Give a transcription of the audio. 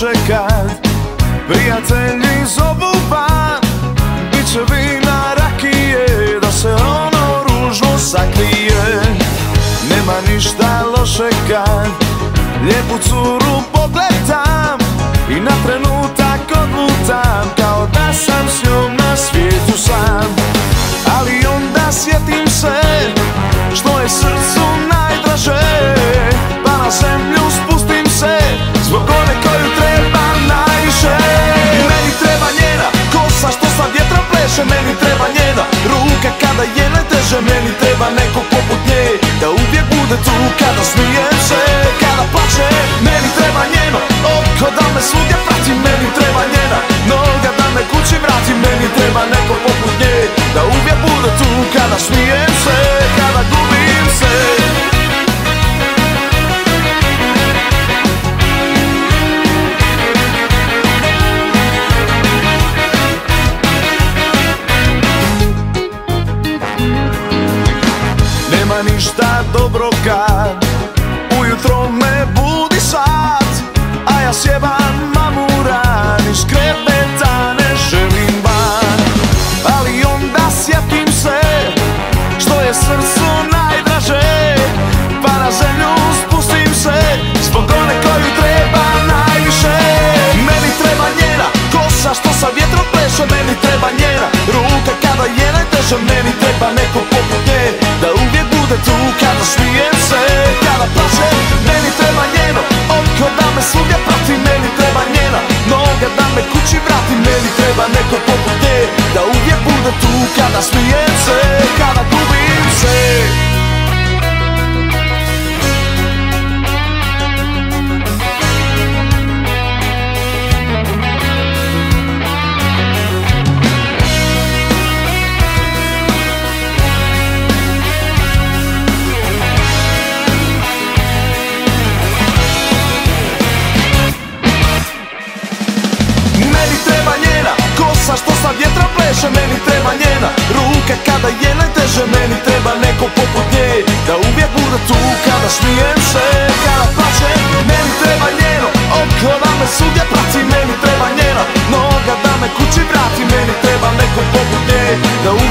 loše kad prijatelji zovu van. Biće vina, rakije, da se ono ružno sakrije. Nema ništa loše kad lijepu curu pogledam i na trenutak odlutam kao da sam s njom na svijetu sam. Ali onda sjetim se što je srcu najdraže, pa na zemlju spustim se zbog one koju treba najviše. Meni treba njena kosa što sa vjetrom pleše, meni treba njena ruka kada je najteže, meni treba neko poput nje da uvijek bude tu kada smijem se, kada plače. Meni treba njeno oko da me svugdje prati, meni treba njena noga da me kući vrati, meni treba neko poput nje da uvijek bude tu kada smijem se, kada gubim se. Nema ništa dobro kad ujutro me budi sat, a ja sjeban mamuran iz kreveta ne želim van. Ali onda sjetim se što je srcu najdraže, pa na zemlju spustim se zbog one koju treba najviše. Meni treba njena kosa što sa vjetrom pleše, meni treba njena ruka kada je najteže, meni treba neko poput nje da uvijek bude tu kada smijem se, kada plačem. Meni treba njeno oko da me svugdje prati, meni treba njena noga da me kući vrati, meni treba neko poput nje da uvijek bude tu kada smijem se, kada gubim se. Što sa vjetrom pleše, meni treba njena ruka kada je najteže, meni treba neko poput nje da uvijek bude tu kada smijem se, kada plačem. Meni treba njeno oko da me svugdje prati, meni treba njena noga da me kući vrati, meni treba neko poput nje da